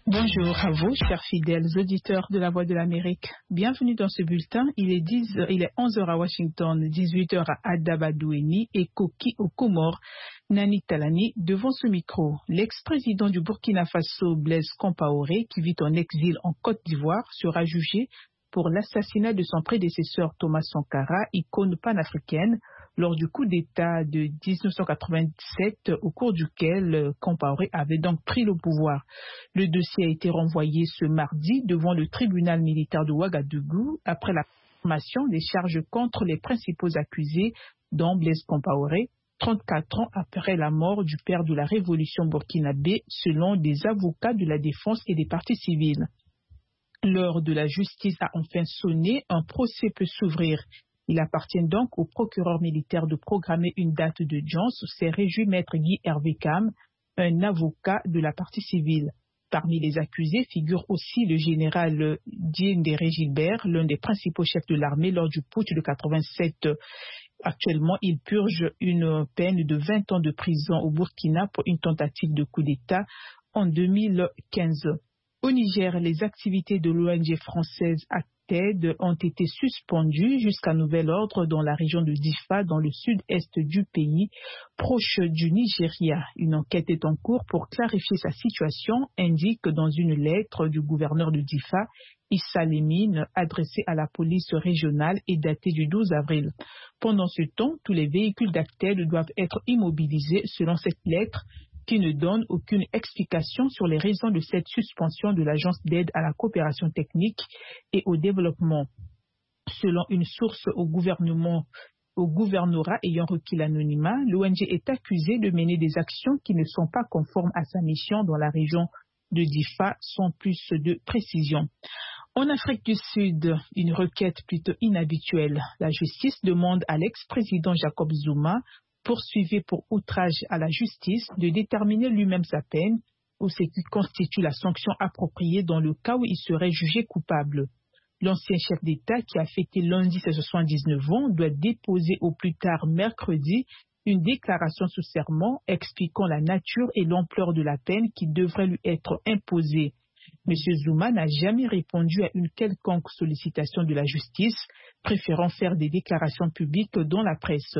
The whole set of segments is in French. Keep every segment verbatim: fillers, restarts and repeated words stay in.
Bonjour à vous, chers fidèles auditeurs de la Voix de l'Amérique. Bienvenue dans ce bulletin. Il est, dix heures, il est onze heures à Washington, dix-huit heures à Adabadoueni et Koki aux Comores. Nani Talani devant ce micro. L'ex-président du Burkina Faso, Blaise Compaoré, qui vit en exil en Côte d'Ivoire, sera jugé pour l'assassinat de son prédécesseur Thomas Sankara, icône panafricaine, lors du coup d'État de dix-neuf cent quatre-vingt-sept, au cours duquel Compaoré avait donc pris le pouvoir. Le dossier a été renvoyé ce mardi devant le tribunal militaire de Ouagadougou après la confirmation des charges contre les principaux accusés, dont Blaise Compaoré, trente-quatre ans après la mort du père de la révolution burkinabé, selon des avocats de la défense et des partis civils. L'heure de la justice a enfin sonné, un procès peut s'ouvrir. Il appartient donc au procureur militaire de programmer une date d'audience, s'est réjoui maître Guy Hervé Cam, un avocat de la partie civile. Parmi les accusés figure aussi le général Diendéré Gilbert, l'un des principaux chefs de l'armée lors du putsch de quatre-vingt-sept. Actuellement, il purge une peine de vingt ans de prison au Burkina pour une tentative de coup d'État en deux mille quinze. Au Niger, les activités de l'O N G française ACTED ont été suspendues jusqu'à nouvel ordre dans la région de Difa, dans le sud-est du pays, proche du Nigeria. Une enquête est en cours pour clarifier sa situation, indique dans une lettre du gouverneur de Difa, Issa Lemine, adressée à la police régionale et datée du douze avril. Pendant ce temps, tous les véhicules d'ACTED doivent être immobilisés selon cette lettre, qui ne donne aucune explication sur les raisons de cette suspension de l'Agence d'aide à la coopération technique et au développement. Selon une source au gouvernement, au gouvernorat ayant requis l'anonymat, l'O N G est accusée de mener des actions qui ne sont pas conformes à sa mission dans la région de Difa, sans plus de précision. En Afrique du Sud, une requête plutôt inhabituelle. La justice demande à l'ex-président Jacob Zuma, poursuivi pour outrage à la justice, de déterminer lui-même sa peine ou ce qui constitue la sanction appropriée dans le cas où il serait jugé coupable. L'ancien chef d'État, qui a fêté lundi ses soixante-dix-neuf ans, doit déposer au plus tard mercredi une déclaration sous serment expliquant la nature et l'ampleur de la peine qui devrait lui être imposée. M. Zuma n'a jamais répondu à une quelconque sollicitation de la justice, préférant faire des déclarations publiques dans la presse.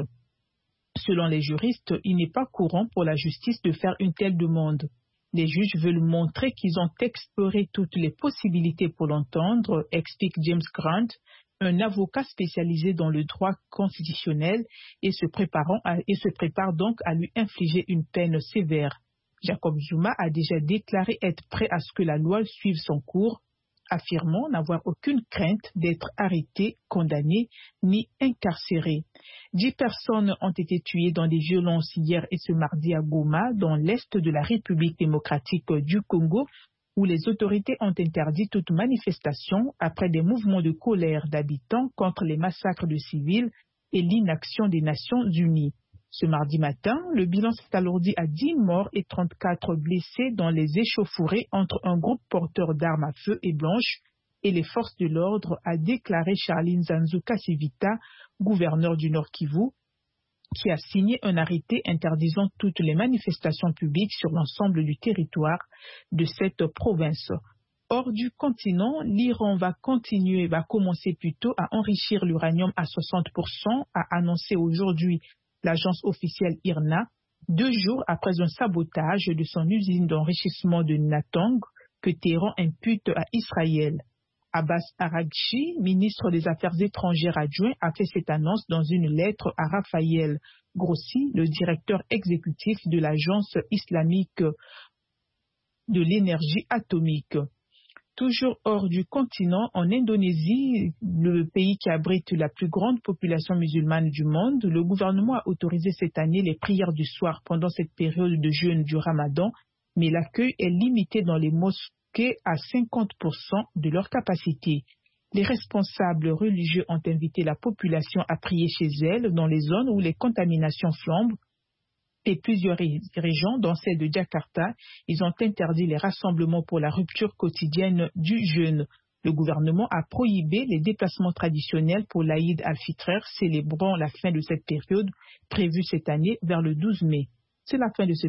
Selon les juristes, il n'est pas courant pour la justice de faire une telle demande. Les juges veulent montrer qu'ils ont exploré toutes les possibilités pour l'entendre, explique James Grant, un avocat spécialisé dans le droit constitutionnel et se, préparant à, et se prépare donc à lui infliger une peine sévère. Jacob Zuma a déjà déclaré être prêt à ce que la loi suive son cours, affirmant n'avoir aucune crainte d'être arrêté, condamné ni incarcéré. Dix personnes ont été tuées dans des violences hier et ce mardi à Goma, dans l'est de la République démocratique du Congo, où les autorités ont interdit toute manifestation après des mouvements de colère d'habitants contre les massacres de civils et l'inaction des Nations Unies. Ce mardi matin, le bilan s'est alourdi à dix morts et trente-quatre blessés dans les échauffourées entre un groupe porteur d'armes à feu et blanches et les forces de l'ordre, a déclaré Charline Zanzu Kasivita, gouverneur du Nord Kivu, qui a signé un arrêté interdisant toutes les manifestations publiques sur l'ensemble du territoire de cette province. Hors du continent, l'Iran va continuer, va commencer plutôt à enrichir l'uranium à soixante pour cent, a annoncé aujourd'hui l'agence officielle I R N A, deux jours après un sabotage de son usine d'enrichissement de Natang que Téhéran impute à Israël. Abbas Araghchi, ministre des Affaires étrangères adjoint, a fait cette annonce dans une lettre à Raphaël Grossi, le directeur exécutif de l'agence islamique de l'énergie atomique. Toujours hors du continent, en Indonésie, le pays qui abrite la plus grande population musulmane du monde, le gouvernement a autorisé cette année les prières du soir pendant cette période de jeûne du Ramadan, mais l'accueil est limité dans les mosquées à cinquante pour cent de leur capacité. Les responsables religieux ont invité la population à prier chez elle dans les zones où les contaminations flambent. Et plusieurs régions, dont celle de Jakarta, ils ont interdit les rassemblements pour la rupture quotidienne du jeûne. Le gouvernement a prohibé les déplacements traditionnels pour l'Aïd al-Fitr, célébrant la fin de cette période prévue cette année vers le douze mai. C'est la fin de ce